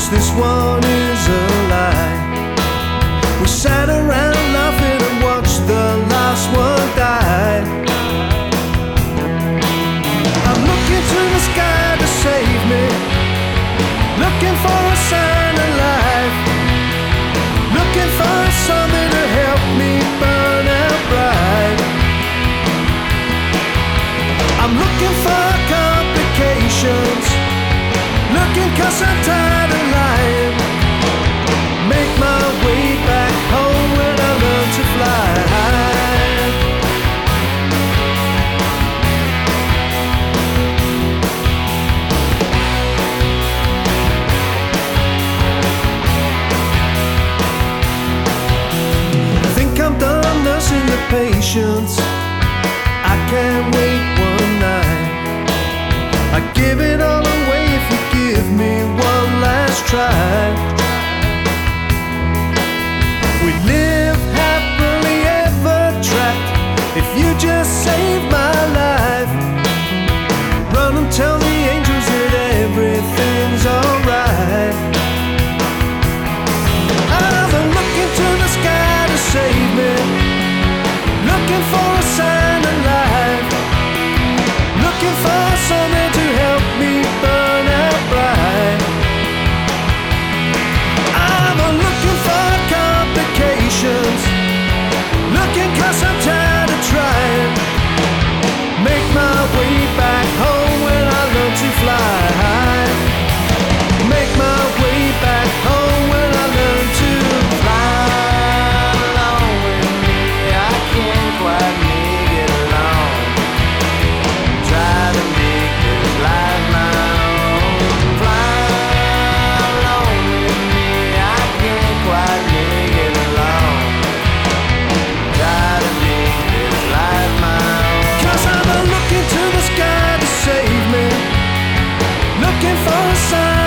this one is a lie. We sat around laughing and watched the last one die. I'm looking to the sky to save me, looking for a sign of life, looking for something to help me burn out bright. I'm looking for complications, looking 'cause I'm tired of lying. Make my way back home when I learn to fly. I think I'm done nursing the patience. I can't wait one night. I'd give it all away if you give me one last try. We live happily ever trapped. If you just save my life, run and tell the angels that everything's alright. I'm looking to the sky to save me, looking for a sign of life, looking for something to help me burn out bright. I'm looking for complications, looking 'cause I'm tired of trying. Make my way back home when I learn to fly. Make my way back home when I learn to fly. Along with me, I can't quite make it along. Try to make this life my own. Fly along with me, I can't quite make it along. Try to make this life my own. 'Cause I'm looking to the sky to save me, looking for a sign